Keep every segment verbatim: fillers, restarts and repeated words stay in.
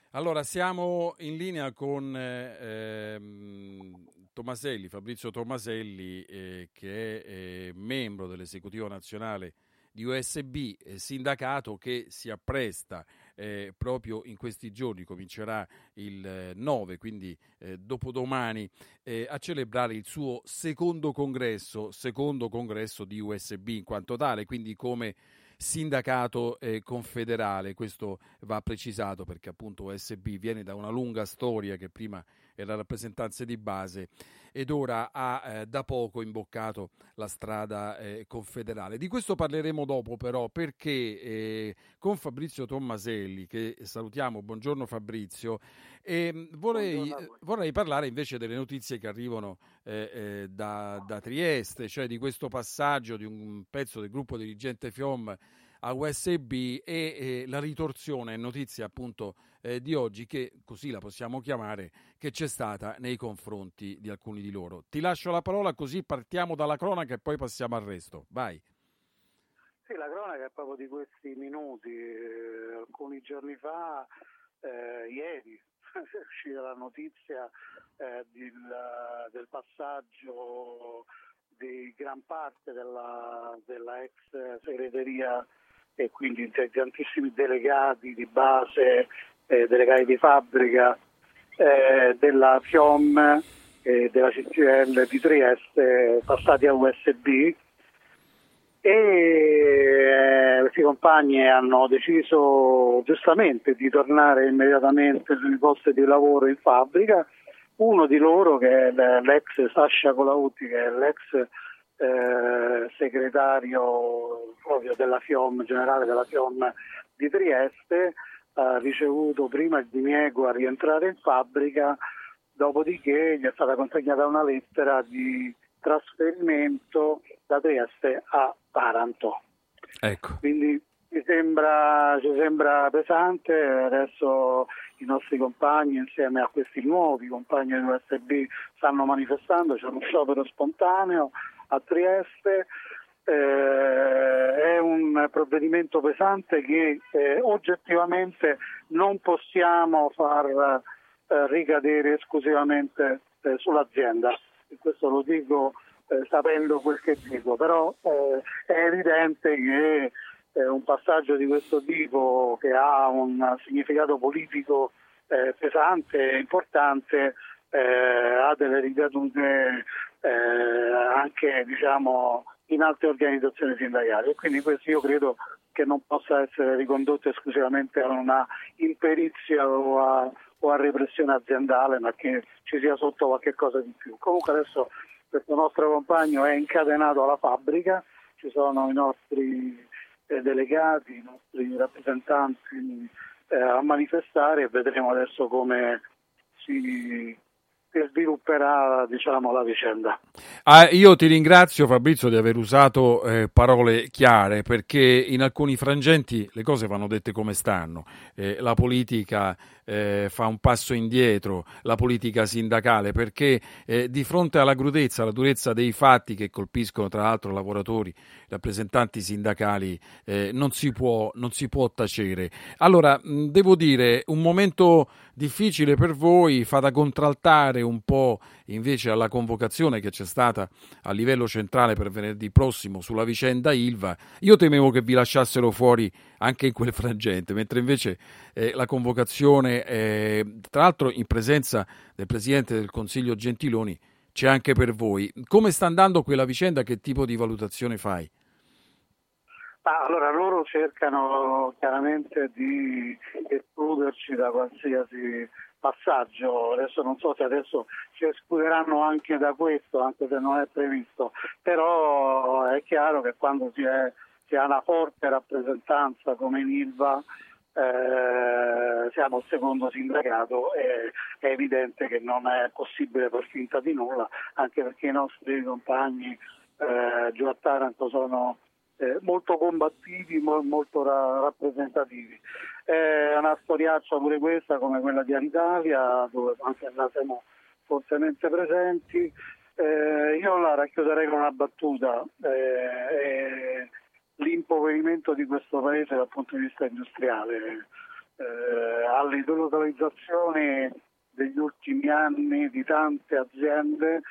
Allora, siamo in linea con eh, ehm, Tomaselli, Fabrizio Tomaselli, eh, che è eh, membro dell'esecutivo nazionale di U S B, eh, sindacato che si appresta eh, proprio in questi giorni, comincerà il eh, nove, quindi eh, dopodomani, eh, a celebrare il suo secondo congresso, secondo congresso di U S B in quanto tale, quindi come sindacato eh, confederale. Questo va precisato perché appunto U S B viene da una lunga storia che prima era rappresentanza di base ed ora ha eh, da poco imboccato la strada eh, confederale. Di questo parleremo dopo però, perché eh, con Fabrizio Tommaselli, che salutiamo, buongiorno Fabrizio, e vorrei, Buongiorno a voi. vorrei parlare invece delle notizie che arrivano eh, eh, da, da Trieste, cioè di questo passaggio di un pezzo del gruppo dirigente FIOM a U S B e eh, la ritorsione, notizia appunto eh, di oggi, che così la possiamo chiamare, che c'è stata nei confronti di alcuni di loro. Ti lascio la parola, così partiamo dalla cronaca e poi passiamo al resto. Vai. Sì, la cronaca è proprio di questi minuti. Eh, alcuni giorni fa, eh, ieri, è uscita la notizia eh, del, del passaggio di gran parte della, della ex segreteria e quindi di tantissimi delegati di base, eh, delegati di fabbrica eh, della FIOM e della C C I L di Trieste passati a U S B. E eh, questi compagni hanno deciso giustamente di tornare immediatamente sui posti di lavoro in fabbrica. Uno di loro, che è l'ex Sasha Colautti, che è l'ex eh, segretario proprio della FIOM, generale della FIOM di Trieste, ha ricevuto prima il diniego a rientrare in fabbrica, dopodiché gli è stata consegnata una lettera di trasferimento da Trieste a Taranto. Ecco. Quindi mi sembra, ci sembra pesante. Adesso i nostri compagni, insieme a questi nuovi compagni dell'U S B, stanno manifestando, c'è uno sciopero spontaneo a Trieste. Eh, è un provvedimento pesante che eh, oggettivamente non possiamo far eh, ricadere esclusivamente eh, sull'azienda. E questo lo dico eh, sapendo quel che dico, però eh, è evidente che eh, un passaggio di questo tipo, che ha un significato politico eh, pesante e importante, eh, ha delle ricadute eh, anche, diciamo, in altre organizzazioni sindacali, e quindi questo io credo che non possa essere ricondotto esclusivamente a una imperizia o a, o a repressione aziendale, ma che ci sia sotto qualche cosa di più. Comunque adesso questo nostro compagno è incatenato alla fabbrica, ci sono i nostri eh, delegati, i nostri rappresentanti eh, a manifestare, e vedremo adesso come si svilupperà, diciamo, la vicenda. Ah, io ti ringrazio Fabrizio di aver usato eh, parole chiare, perché in alcuni frangenti le cose vanno dette come stanno. Eh, la politica eh, fa un passo indietro, la politica sindacale, perché eh, di fronte alla crudezza, alla durezza dei fatti che colpiscono tra l'altro lavoratori, rappresentanti sindacali, eh, non si può, non si può tacere. Allora, mh, devo dire, un momento difficile per voi, fa da contraltare un po' invece alla convocazione che c'è stata a livello centrale per venerdì prossimo sulla vicenda Ilva. Io temevo che vi lasciassero fuori anche in quel frangente, mentre invece eh, la convocazione, eh, tra l'altro in presenza del Presidente del Consiglio Gentiloni, c'è anche per voi. Come sta andando quella vicenda? Che tipo di valutazione fai? Ah, allora, loro cercano chiaramente di escluderci da qualsiasi passaggio. Adesso non so se adesso ci escluderanno anche da questo, anche se non è previsto, però è chiaro che quando si, è, si ha una forte rappresentanza come in Ilva, eh, siamo il secondo sindacato, e è evidente che non è possibile far finta di nulla, anche perché i nostri compagni eh, giù a Taranto sono Eh, molto combattivi, mo- molto ra- rappresentativi. È una storiaccia pure questa, come quella di Alitalia, dove anche là siamo fortemente presenti. Eh, io la racchiuderei con una battuta: eh, l'impoverimento di questo paese dal punto di vista industriale. eh, alle delocalizzazioni degli ultimi anni di tante aziende,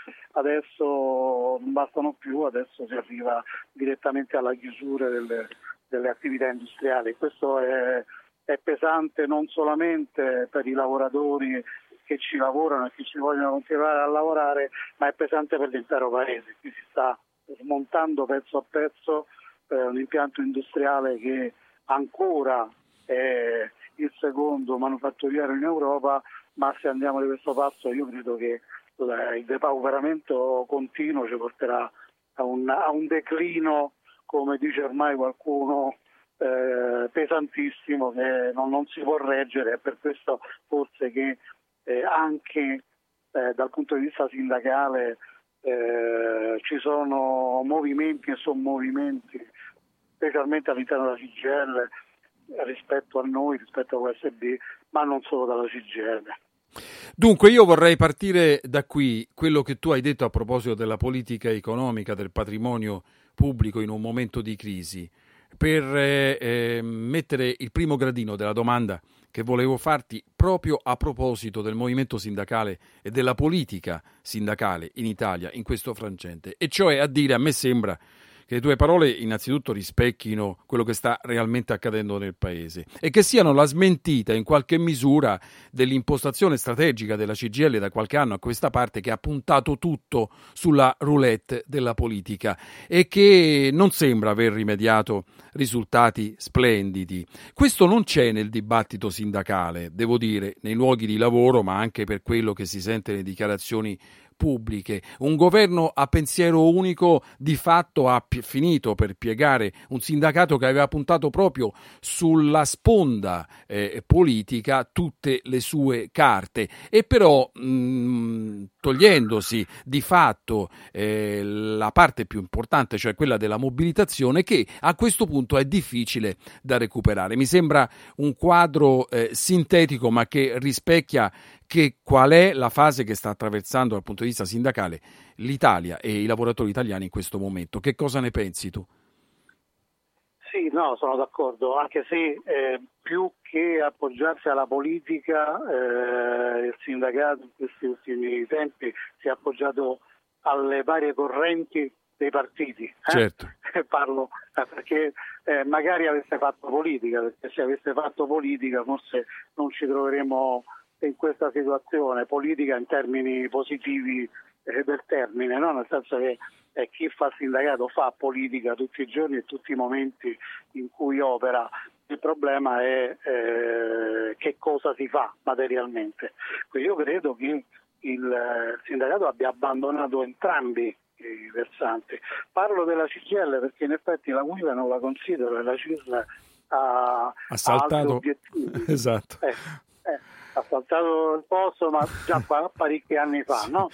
adesso non bastano più, adesso si arriva direttamente alla chiusura delle, delle attività industriali. Questo è, è pesante non solamente per i lavoratori che ci lavorano e che ci vogliono continuare a lavorare, ma è pesante per l'intero paese. Qui si sta smontando pezzo a pezzo eh, un impianto industriale che ancora è il secondo manufatturiero in Europa, ma se andiamo di questo passo io credo che il depauperamento continuo ci porterà a un, a un declino, come dice ormai qualcuno, eh, pesantissimo, che non, non si può reggere. È per questo forse che eh, anche eh, dal punto di vista sindacale eh, ci sono movimenti e sommovimenti, specialmente all'interno della C G I L, rispetto a noi, rispetto a U S B, ma non solo dalla C G I L. Dunque io vorrei partire da qui, quello che tu hai detto a proposito della politica economica, del patrimonio pubblico in un momento di crisi, per eh, eh, mettere il primo gradino della domanda che volevo farti proprio a proposito del movimento sindacale e della politica sindacale in Italia in questo frangente, e cioè a dire, a me sembra che le tue parole innanzitutto rispecchino quello che sta realmente accadendo nel Paese e che siano la smentita in qualche misura dell'impostazione strategica della C G I L da qualche anno a questa parte, che ha puntato tutto sulla roulette della politica e che non sembra aver rimediato risultati splendidi. Questo non c'è nel dibattito sindacale, devo dire, nei luoghi di lavoro, ma anche per quello che si sente nelle dichiarazioni pubbliche. Un governo a pensiero unico di fatto ha pi- finito per piegare un sindacato che aveva puntato proprio sulla sponda eh, politica tutte le sue carte, e però mh, togliendosi di fatto eh, la parte più importante, cioè quella della mobilitazione, che a questo punto è difficile da recuperare. Mi sembra un quadro eh, sintetico, ma che rispecchia che qual è la fase che sta attraversando dal punto di vista sindacale l'Italia e i lavoratori italiani in questo momento. Che cosa ne pensi tu? Sì, no, sono d'accordo, anche se eh, più che appoggiarsi alla politica, eh, il sindacato in questi ultimi tempi si è appoggiato alle varie correnti dei partiti. Eh? Certo. Parlo eh, perché eh, magari avesse fatto politica, perché se avesse fatto politica forse non ci troveremo in questa situazione, politica in termini positivi eh, del termine, no? Nel senso che eh, chi fa sindacato fa politica tutti i giorni e tutti i momenti in cui opera. Il problema è eh, che cosa si fa materialmente. Quindi io credo che il eh, sindacato abbia abbandonato entrambi i versanti. Parlo della C G I L perché in effetti la guida non la considero, la C I S L ha, ha saltato ha altri obiettivi. Esatto. Eh, eh, ha saltato il posto, ma già parecchi anni fa, no?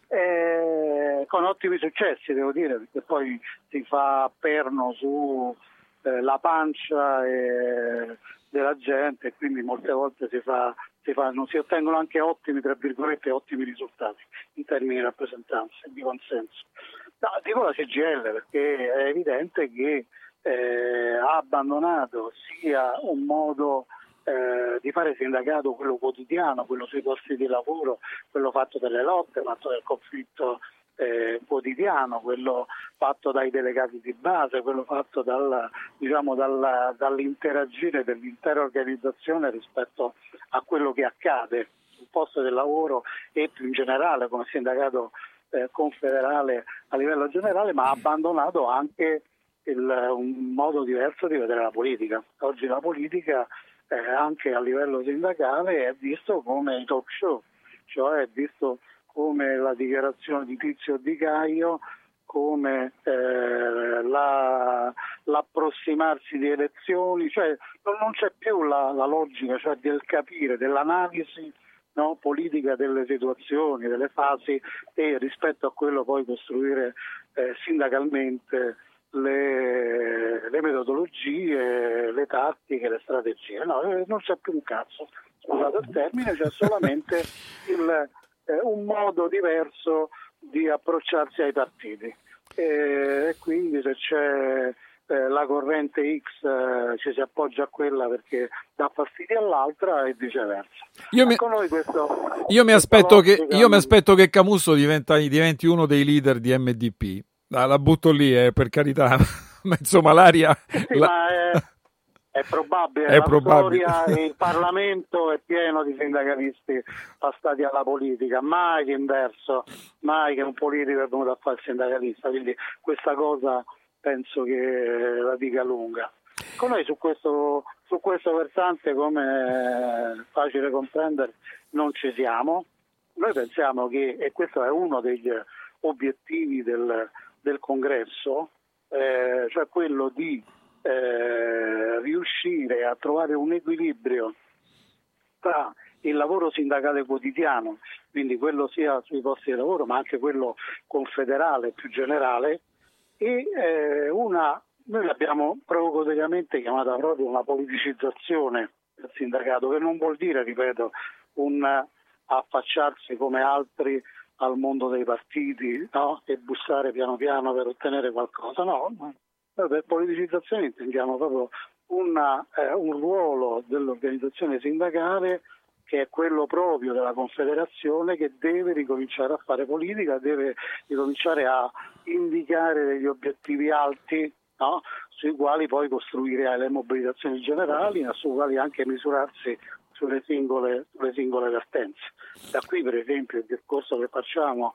Eh, con ottimi successi, devo dire, perché poi si fa perno su eh, la pancia eh, della gente e quindi molte volte si fa, si fanno, si ottengono anche ottimi, tra virgolette, ottimi risultati in termini di rappresentanza e di consenso. No, dico la C G I L perché è evidente che eh, ha abbandonato sia un modo Eh, di fare sindacato, quello quotidiano, quello sui posti di lavoro, quello fatto delle lotte, fatto del conflitto eh, quotidiano, quello fatto dai delegati di base, quello fatto dal, diciamo, dal, dall'interagire dell'intera organizzazione rispetto a quello che accade sul posto del lavoro e più in generale come sindacato eh, confederale a livello generale, ma ha abbandonato anche il, un modo diverso di vedere la politica. Oggi la politica Eh, anche a livello sindacale è visto come i talk show, cioè è visto come la dichiarazione di Tizio o di Caio, come eh, la, l'approssimarsi di elezioni, cioè non, non c'è più la, la logica, cioè del capire, dell'analisi, no, politica delle situazioni, delle fasi, e rispetto a quello poi costruire eh, sindacalmente Le, le metodologie, le tattiche, le strategie. No, non c'è più un cazzo, scusate il termine, c'è solamente il, eh, un modo diverso di approcciarsi ai partiti e, e quindi se c'è eh, la corrente X eh, ci si appoggia a quella perché dà fastidio all'altra e viceversa. Io mi, ecco noi questo, io mi aspetto che io mi aspetto che Camusso diventa, diventi uno dei leader di M D P. La, la butto lì, eh, per carità, ma insomma l'aria... Sì, la... ma è, è probabile, è la probabile. storia, il Parlamento è pieno di sindacalisti passati alla politica, mai l'inverso, mai che un politico è venuto a fare il sindacalista, quindi questa cosa penso che la dica lunga. Con noi su questo, su questo versante, come è facile comprendere, non ci siamo. Noi pensiamo che, e questo è uno degli obiettivi del del congresso, eh, cioè quello di eh, riuscire a trovare un equilibrio tra il lavoro sindacale quotidiano, quindi quello sia sui posti di lavoro ma anche quello confederale più generale, e eh, una, noi l'abbiamo provocatoriamente chiamata proprio una politicizzazione del sindacato, che non vuol dire, ripeto, un affacciarsi come altri al mondo dei partiti, no? E bussare piano piano per ottenere qualcosa. No, noi per politicizzazione intendiamo proprio una, eh, un ruolo dell'organizzazione sindacale che è quello proprio della Confederazione, che deve ricominciare a fare politica, deve ricominciare a indicare degli obiettivi alti, no? Sui quali poi costruire le mobilitazioni generali, ma sui quali anche misurarsi sulle singole, sulle singole vertenze. Da qui per esempio il discorso che facciamo,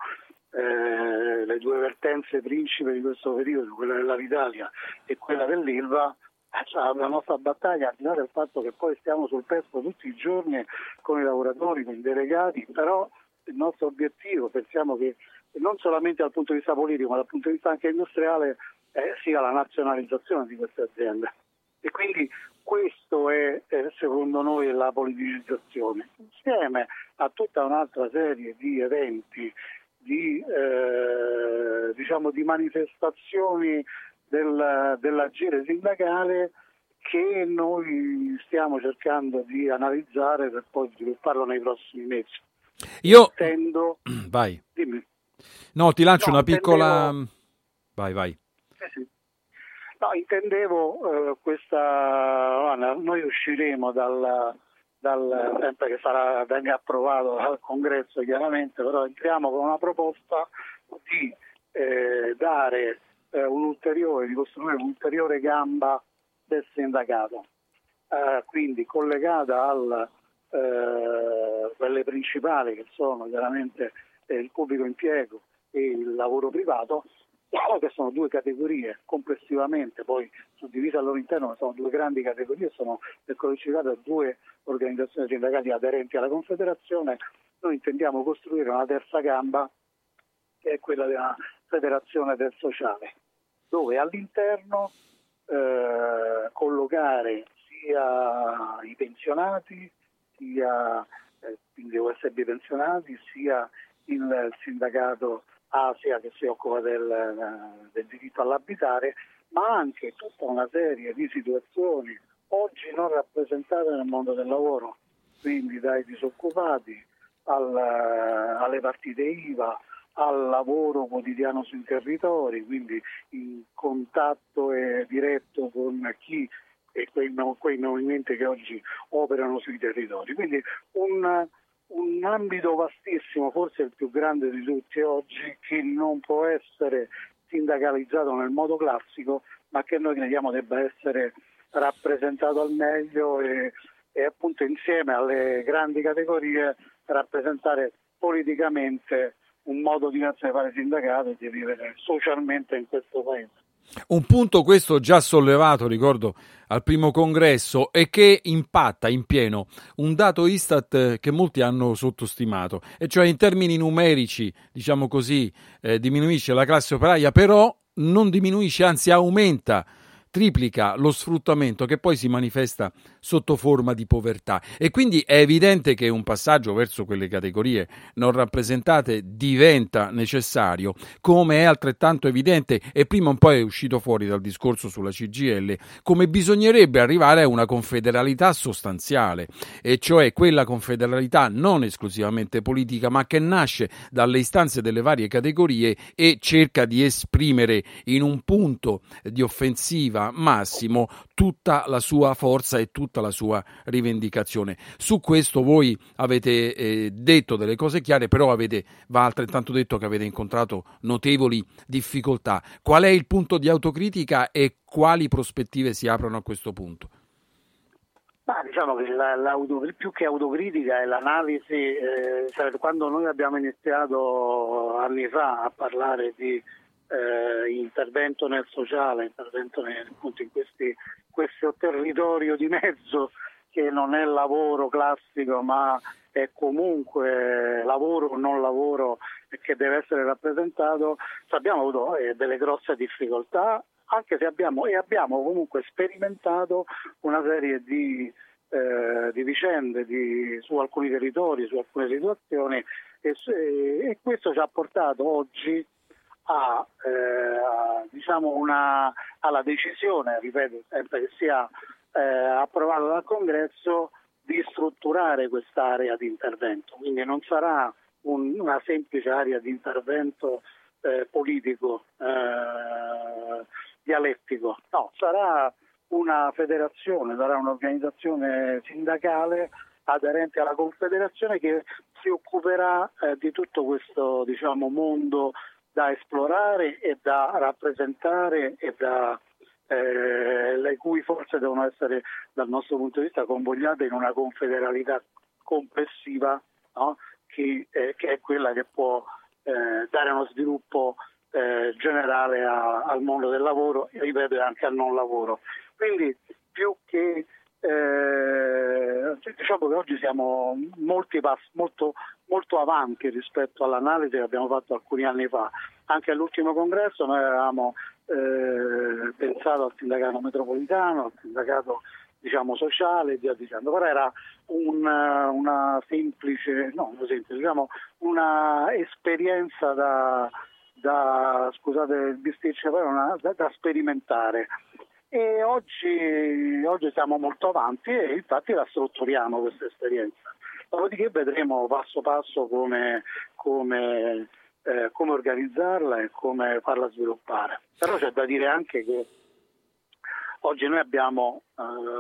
eh, le due vertenze principe di questo periodo, quella dell'Alitalia e quella dell'Ilva, cioè la nostra battaglia, al di là del fatto che poi stiamo sul pezzo tutti i giorni con i lavoratori, con i delegati, però il nostro obiettivo, pensiamo che non solamente dal punto di vista politico ma dal punto di vista anche industriale, eh, sia la nazionalizzazione di queste aziende. E quindi questo è, eh, secondo noi, la politicizzazione, insieme a tutta un'altra serie di eventi, di, eh, diciamo, di manifestazioni del, dell'agire sindacale che noi stiamo cercando di analizzare per poi svilupparlo nei prossimi mesi. Io... Intendo... Vai. Dimmi. No, ti lancio no, una piccola... intendevo... Vai, vai. Eh sì. No, intendevo eh, questa... Noi usciremo dal... dal sempre che sarà venga approvato dal Congresso chiaramente, però entriamo con una proposta di eh, dare eh, un ulteriore, di costruire un'ulteriore gamba del sindacato, eh, quindi collegata al eh, quelle principali che sono chiaramente eh, il pubblico impiego e il lavoro privato, che sono due categorie complessivamente poi suddivise al loro interno, ma sono due grandi categorie, sono collocate da due organizzazioni sindacali aderenti alla Confederazione. Noi intendiamo costruire una terza gamba, che è quella della Federazione del Sociale, dove all'interno eh, collocare sia i pensionati, sia eh, quindi O S B pensionati, sia il sindacato Asia che si occupa del, del diritto all'abitare, ma anche tutta una serie di situazioni oggi non rappresentate nel mondo del lavoro, quindi dai disoccupati al, alle partite I V A, al lavoro quotidiano sui territori, quindi in contatto e diretto con chi e quei, quei movimenti che oggi operano sui territori. Quindi un un ambito vastissimo, forse il più grande di tutti oggi, che non può essere sindacalizzato nel modo classico, ma che noi crediamo debba essere rappresentato al meglio e, e appunto insieme alle grandi categorie rappresentare politicamente un modo diverso di fare sindacato e di vivere socialmente in questo paese. Un punto questo già sollevato, ricordo, al primo congresso e che impatta in pieno un dato Istat che molti hanno sottostimato, e cioè in termini numerici, diciamo così, eh, diminuisce la classe operaia, però non diminuisce, anzi aumenta, triplica lo sfruttamento che poi si manifesta sotto forma di povertà. E quindi è evidente che un passaggio verso quelle categorie non rappresentate diventa necessario, come è altrettanto evidente, e prima un po' è uscito fuori dal discorso sulla C G I L, come bisognerebbe arrivare a una confederalità sostanziale, e cioè quella confederalità non esclusivamente politica, ma che nasce dalle istanze delle varie categorie e cerca di esprimere in un punto di offensiva al massimo tutta la sua forza e tutta la sua rivendicazione. Su questo voi avete eh, detto delle cose chiare, però avete, va altrettanto detto che avete incontrato notevoli difficoltà. Qual è il punto di autocritica e quali prospettive si aprono a questo punto? Ma diciamo che la, l'auto, più che autocritica è l'analisi, eh, cioè quando noi abbiamo iniziato anni fa a parlare di eh, intervento nel sociale, intervento nel, appunto in questi, questo territorio di mezzo che non è lavoro classico ma è comunque lavoro o non lavoro che deve essere rappresentato, abbiamo avuto eh, delle grosse difficoltà, anche se abbiamo e abbiamo comunque sperimentato una serie di, eh, di vicende di, su alcuni territori, su alcune situazioni e, e questo ci ha portato oggi a, eh, a diciamo una, alla decisione, ripeto, sempre che sia eh, approvata dal Congresso, di strutturare quest'area di intervento. Quindi non sarà un, una semplice area di intervento eh, politico, eh, dialettico, no, sarà una federazione, sarà un'organizzazione sindacale aderente alla Confederazione che si occuperà eh, di tutto questo, diciamo, mondo da esplorare e da rappresentare e da eh, le cui forze devono essere dal nostro punto di vista convogliate in una confederalità complessiva, no? che, eh, che è quella che può eh, dare uno sviluppo Eh, generale a, al mondo del lavoro e ripeto anche al non lavoro. Quindi più che eh, diciamo che oggi siamo molti pass, molto, molto avanti rispetto all'analisi che abbiamo fatto alcuni anni fa. Anche all'ultimo congresso noi avevamo eh, pensato al sindacato metropolitano, al sindacato diciamo sociale e via dicendo, però era un, una semplice, no, una semplice, diciamo una esperienza da da scusate il bisticcio, però una, da, da sperimentare e oggi, oggi siamo molto avanti e infatti la strutturiamo questa esperienza, dopodiché vedremo passo passo come, come, eh, come organizzarla e come farla sviluppare. Però c'è da dire anche che oggi noi abbiamo, eh,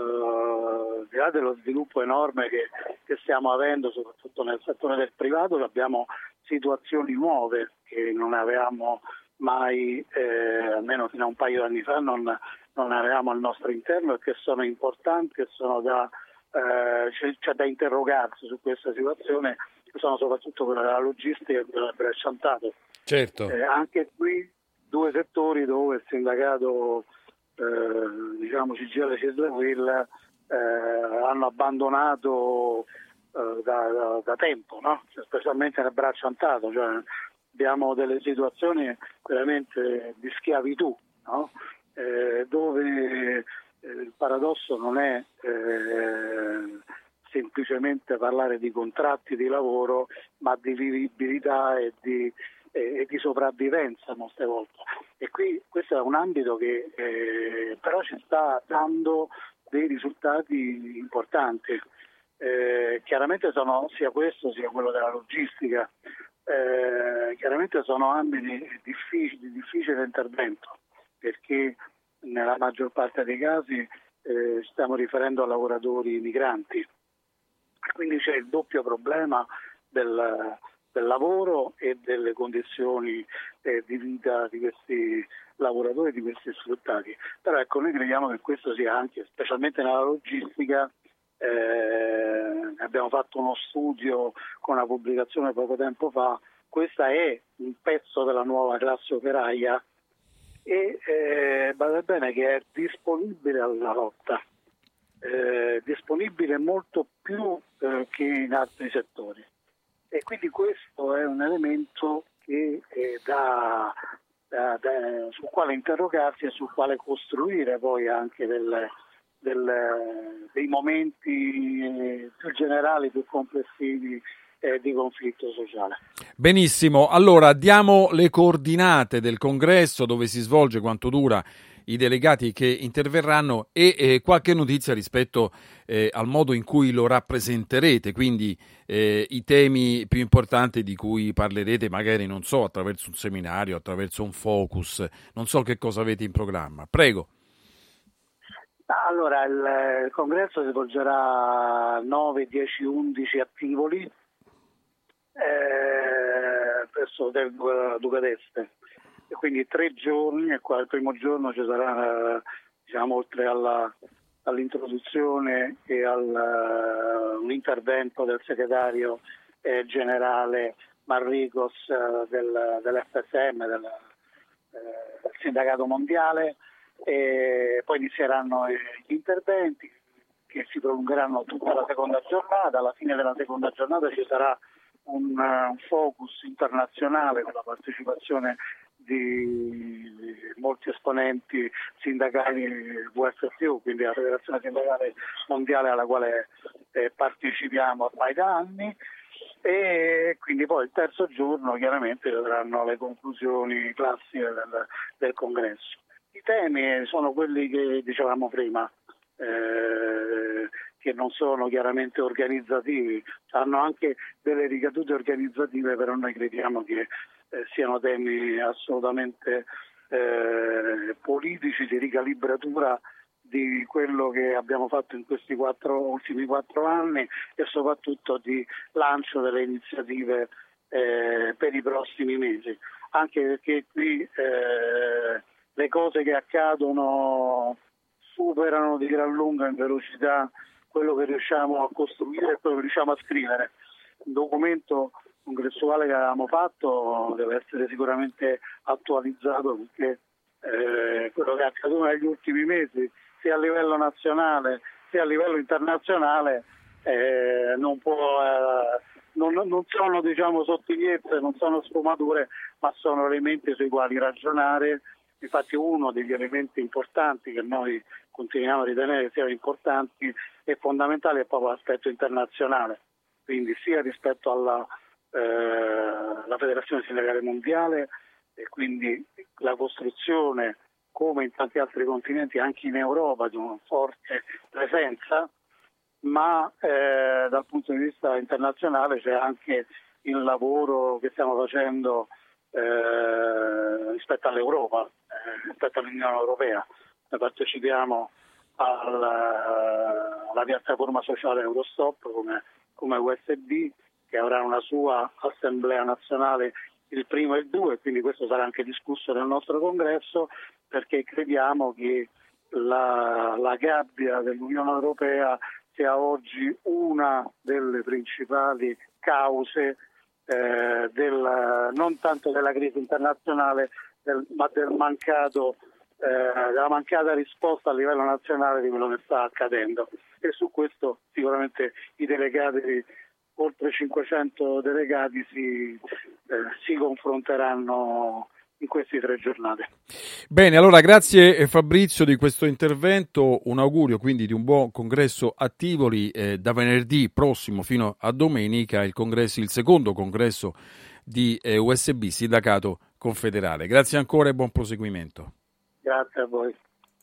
al di là dello sviluppo enorme che, che stiamo avendo soprattutto nel settore del privato, abbiamo situazioni nuove che non avevamo mai, eh, almeno fino a un paio di anni fa, non, non avevamo al nostro interno e che sono importanti e sono da, eh, c'è, c'è da interrogarsi su questa situazione, che sono soprattutto quella della logistica e quella del bracciantato. Certo. Eh, anche qui due settori dove il sindacato eh, diciamo C G I L, C I S L e U I L eh, hanno abbandonato Da, da, da tempo, no? Cioè, specialmente nel bracciantato, cioè, abbiamo delle situazioni veramente di schiavitù, no? eh, dove eh, il paradosso non è eh, semplicemente parlare di contratti di lavoro, ma di vivibilità e di, eh, e di sopravvivenza molte volte. E qui questo è un ambito che eh, però ci sta dando dei risultati importanti. Eh, chiaramente sono sia questo sia quello della logistica, eh, chiaramente sono ambiti difficili, di difficile intervento perché nella maggior parte dei casi eh, stiamo riferendo a lavoratori migranti, quindi c'è il doppio problema del, del lavoro e delle condizioni eh, di vita di questi lavoratori, di questi sfruttati. Però ecco, noi crediamo che questo sia anche, specialmente nella logistica. Eh, abbiamo fatto uno studio con una pubblicazione poco tempo fa, questa è un pezzo della nuova classe operaia e eh, badate bene che è disponibile alla lotta, eh, disponibile molto più eh, che in altri settori e quindi questo è un elemento che eh, da, da, da, sul quale interrogarsi e sul quale costruire poi anche delle Del, dei momenti eh, più generali, più complessivi eh, di conflitto sociale. Benissimo, allora diamo le coordinate del congresso, dove si svolge, quanto dura, i delegati che interverranno e eh, qualche notizia rispetto eh, al modo in cui lo rappresenterete, quindi eh, i temi più importanti di cui parlerete, magari non so, attraverso un seminario, attraverso un focus, non so che cosa avete in programma. Prego. Allora, il, il congresso si svolgerà nove, dieci, undici a Tivoli, eh, presso del Duca d'Este, e quindi tre giorni, e qua il primo giorno ci sarà, diciamo, oltre alla, all'introduzione e al uh, intervento del segretario eh, generale Marricos uh, del, dell'F S M, del, uh, del sindacato mondiale. E poi inizieranno gli interventi che si prolungheranno tutta la seconda giornata. Alla fine della seconda giornata ci sarà un, un focus internazionale con la partecipazione di molti esponenti sindacali V F T U, quindi la Federazione Sindacale Mondiale alla quale eh, partecipiamo ormai da anni. E quindi poi il terzo giorno chiaramente vedranno le conclusioni classiche del, del congresso. I temi sono quelli che dicevamo prima, eh, che non sono chiaramente organizzativi, hanno anche delle ricadute organizzative, però noi crediamo che eh, siano temi assolutamente eh, politici, di ricalibratura di quello che abbiamo fatto in questi quattro, ultimi quattro anni e soprattutto di lancio delle iniziative eh, per i prossimi mesi, anche perché qui eh, le cose che accadono superano di gran lunga in velocità quello che riusciamo a costruire e quello che riusciamo a scrivere. Il documento congressuale che avevamo fatto deve essere sicuramente attualizzato, perché eh, quello che è accaduto negli ultimi mesi, sia a livello nazionale sia a livello internazionale, eh, non può, eh, non, non sono, diciamo, sottigliezze, non sono sfumature, ma sono elementi sui quali ragionare. Infatti uno degli elementi importanti che noi continuiamo a ritenere siano importanti e fondamentali è proprio l'aspetto internazionale, quindi sia rispetto alla, eh, alla Federazione Sindacale Mondiale, e quindi la costruzione, come in tanti altri continenti, anche in Europa, di una forte presenza, ma eh, dal punto di vista internazionale c'è anche il lavoro che stiamo facendo eh, rispetto all'Europa, eh, rispetto all'Unione Europea. Noi partecipiamo alla, alla piattaforma sociale Eurostop come, come U S B, che avrà una sua assemblea nazionale il primo e il due, quindi questo sarà anche discusso nel nostro congresso, perché crediamo che la, la gabbia dell'Unione Europea sia oggi una delle principali cause eh, del, non tanto della crisi internazionale, del, ma del mancato, eh, della mancata risposta a livello nazionale di quello che sta accadendo. E su questo sicuramente i delegati, oltre cinquecento delegati, si, eh, si confronteranno in queste tre giornate. Bene, allora grazie Fabrizio di questo intervento, un augurio quindi di un buon congresso a Tivoli, eh, da venerdì prossimo fino a domenica il congresso, il secondo congresso di eh, U S B, Sindacato Confederale. Grazie ancora e buon proseguimento. Grazie a voi.